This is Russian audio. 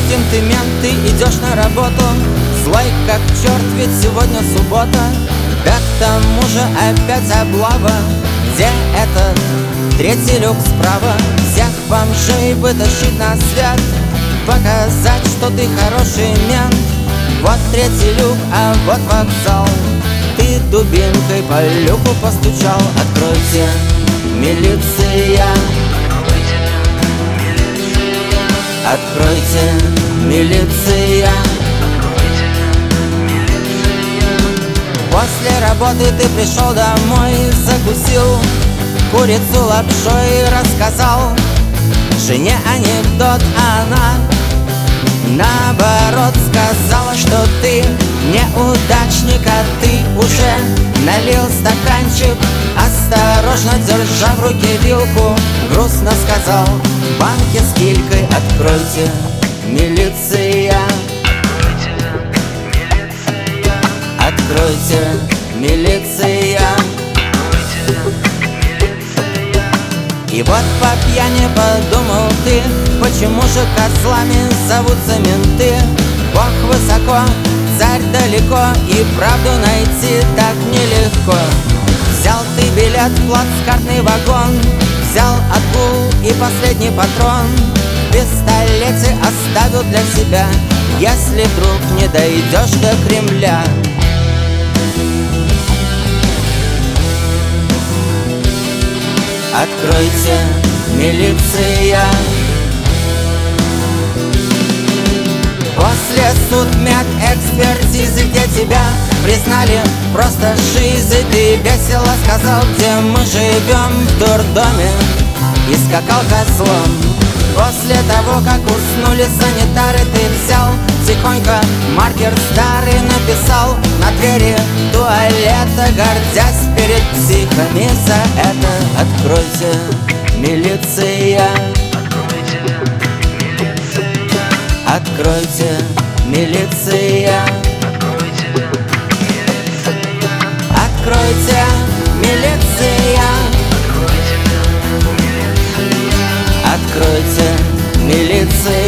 Допустим, ты мент, ты идешь на работу, злой как черт, ведь сегодня суббота. Да к тому же опять облава. Где этот третий люк справа? Всех бомжей вытащить на свет, показать, что ты хороший мент. Вот третий люк, а вот вокзал. Ты дубинкой по люку постучал. Откройте, милиция! Откройте, милиция! После работы ты пришел домой, закусил курицу лапшой, рассказал жене анекдот, а она наоборот сказала, что ты неудачник, а ты уже налил стаканчик. Осторожно, держа в руке вилку, грустно сказал: банки с килькой. Откройте, милиция! Откройте, милиция! И вот по пьяни подумал ты, почему же козлами зовутся менты? Бог высоко, царь далеко, и правду найти так нелегко. Взял ты билет в плацкартный вагон, взял отгул и последний патрон. В пистолете оставил для себя, если вдруг не дойдешь до Кремля. Откройте, милиция! После судмедэкспертизы, где тебя признали просто шизой, ты весело сказал, где мы живем, в дурдоме, и скакал козлом. После того, как уснули санитары, ты взял тихонько маркер старый, написал на двери туалета, гордясь перед психами за это. Откройте, милиция! Откройте, милиция! Откройте, милиция! Откройте, милиция!